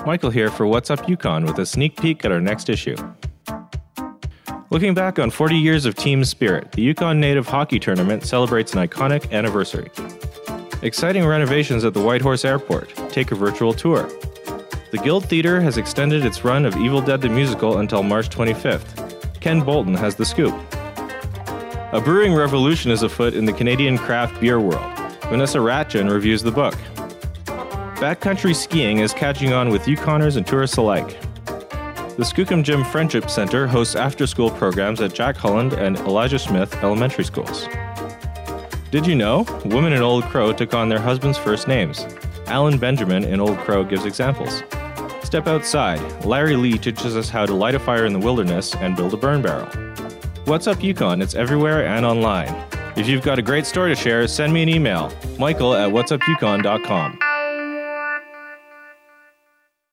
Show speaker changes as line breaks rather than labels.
Michael here for What's Up Yukon with a sneak peek at our next issue. Looking back on 40 years of team spirit, the Yukon Native Hockey Tournament celebrates an iconic anniversary. Exciting renovations at the Whitehorse Airport. Take a virtual tour. The Guild Theatre has extended its run of Evil Dead the Musical until March 25th. Ken Bolton has the scoop. A brewing revolution is afoot in the Canadian craft beer world. Vanessa Ratchin reviews the book. Backcountry skiing is catching on with Yukoners and tourists alike. The Skookum Gym Friendship Center hosts after-school programs at Jack Holland and Elijah Smith Elementary Schools. Did you know? Women in Old Crow took on their husbands' first names. Alan Benjamin in Old Crow gives examples. Step outside. Larry Lee teaches us how to light a fire in the wilderness and build a burn barrel. What's Up Yukon? It's everywhere and online. If you've got a great story to share, send me an email, michael@whatsupyukon.com.